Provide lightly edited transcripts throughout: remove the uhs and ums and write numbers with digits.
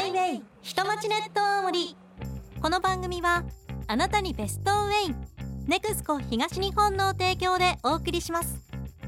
イウェイ下町ネット青森。この番組はあなたにベストウェイネクスコ東日本の提供でお送りします。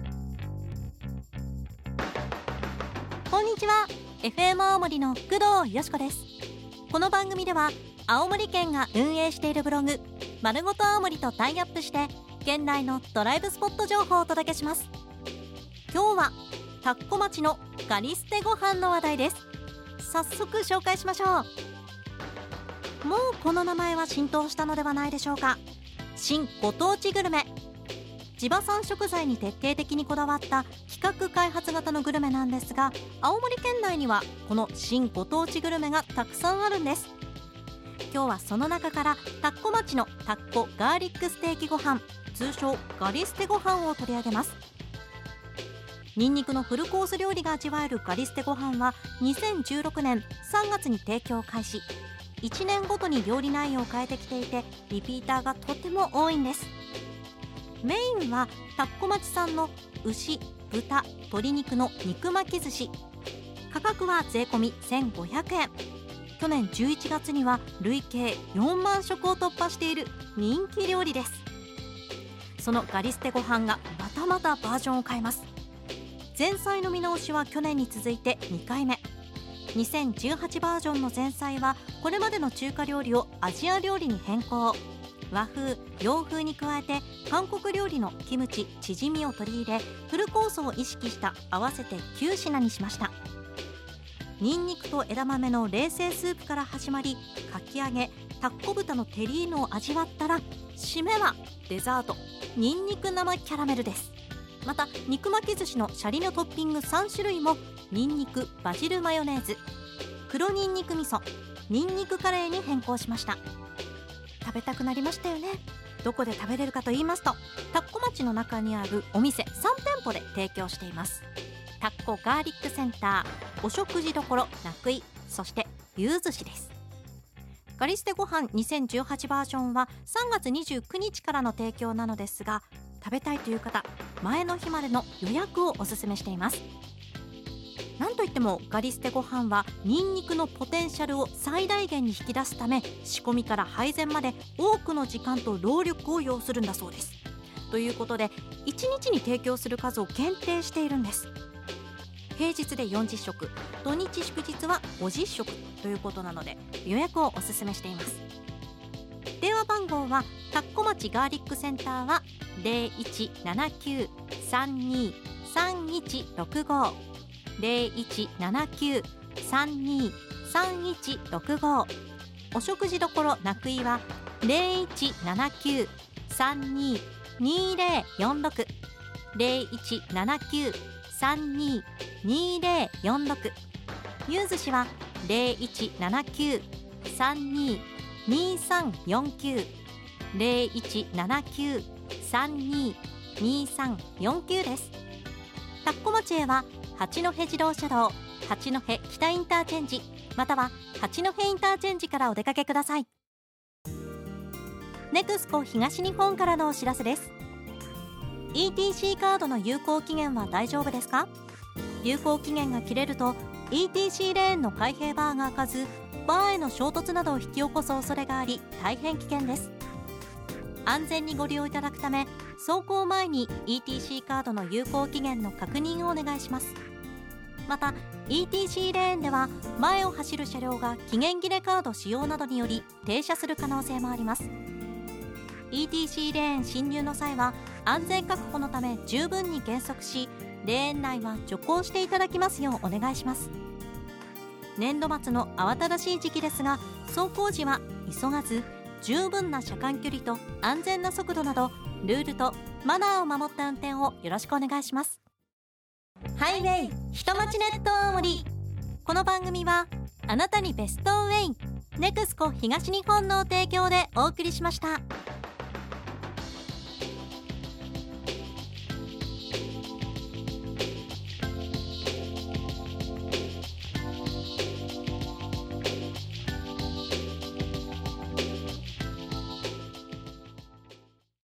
こんにちは、 FM 青森の工藤よしこです。この番組では青森県が運営しているブログまるごと青森とタイアップして県内のドライブスポット情報をお届けします。今日は田子町のガリステご飯の話題です。早速紹介しましょう。もうこの名前は浸透したのではないでしょうか。新ご当地グルメ、地場産食材に徹底的にこだわった企画開発型のグルメなんですが、青森県内にはこの新ご当地グルメがたくさんあるんです。今日はその中から田子町の田子ガーリックステーキご飯、通称ガリステご飯を取り上げます。ニンニクのフルコース料理が味わえるガリステご飯は2016年3月に提供開始。1年ごとに料理内容を変えてきていてリピーターがとても多いんです。メインは田子町産の牛、豚、鶏肉の肉巻き寿司。価格は税込み1500円。去年11月には累計4万食を突破している人気料理です。そのガリステご飯がまたまたバージョンを変えます。前菜の見直しは去年に続いて2回目。2018バージョンの前菜はこれまでの中華料理をアジア料理に変更。和風、洋風に加えて韓国料理のキムチ、チヂミを取り入れフルコースを意識した合わせて9品にしました。ニンニクと枝豆の冷製スープから始まり、かき揚げ、タッコ豚のテリーヌを味わったら締めはデザート、ニンニク生キャラメルです。また肉巻き寿司のシャリのトッピング3種類もニンニクバジルマヨネーズ、黒ニンニク味噌、ニンニクカレーに変更しました。食べたくなりましたよね。どこで食べれるかと言いますと、田子町の中にあるお店3店舗で提供しています。田子ガーリックセンター、お食事処なくい、そしてゆうずしです。ガリステご飯2018バージョンは3月29日からの提供なのですが、食べたいという方、前の日までの予約をおすすめしています。なんといってもガリステご飯はニンニクのポテンシャルを最大限に引き出すため、仕込みから配膳まで多くの時間と労力を要するんだそうです。ということで1日に提供する数を限定しているんです。平日で40食、土日祝日は50食ということなので予約をおすすめしています。電話番号は田子町ガーリックセンターは 0179-32-3165 0179-32-3165。お食事処なくいは 0179-32-2046 0179-32-2046。ゆうずしは 0179-32-2349 0179-32-2349 です。田子町へは八戸自動車道八戸北インターチェンジ、または八戸インターチェンジからお出かけください。ネクスコ東日本からのお知らせです。 ETC カードの有効期限は大丈夫ですか？有効期限が切れると ETC レーンの開閉バーが開かず、バーへの衝突などを引き起こす恐れがあり大変危険です。安全にご利用いただくため、走行前に ETC カードの有効期限の確認をお願いします。また ETC レーンでは前を走る車両が期限切れカード使用などにより停車する可能性もあります。 ETC レーン進入の際は安全確保のため十分に減速し、レーン内は徐行していただきますようお願いします。年度末の慌ただしい時期ですが、走行時は急がず十分な車間距離と安全な速度などルールとマナーを守った運転をよろしくお願いします。ハイウェイ下町ネット青森。この番組はあなたにベストウェイネクスコ東日本の提供でお送りしました。